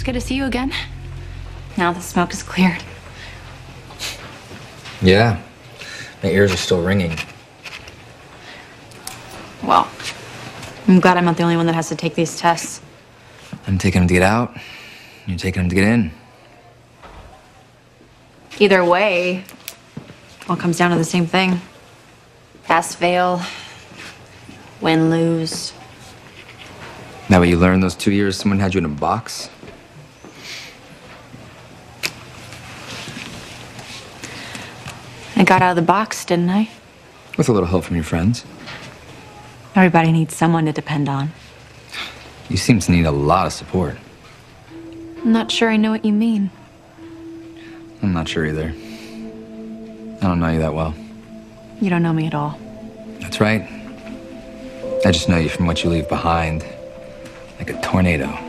good to see you again. Now the smoke is cleared. Yeah. My ears are still ringing. Well, I'm glad I'm not the only one that has to take these tests. I'm taking them to get out. You're taking them to get in. Either way, all comes down to the same thing. Pass, fail, win, lose. Now what you learned those 2 years someone had you in a box? I got out of the box, didn't I? With a little help from your friends. Everybody needs someone to depend on. You seem to need a lot of support. I'm not sure I know what you mean. I'm not sure either. I don't know you that well. You don't know me at all. That's right. I just know you from what you leave behind, like a tornado.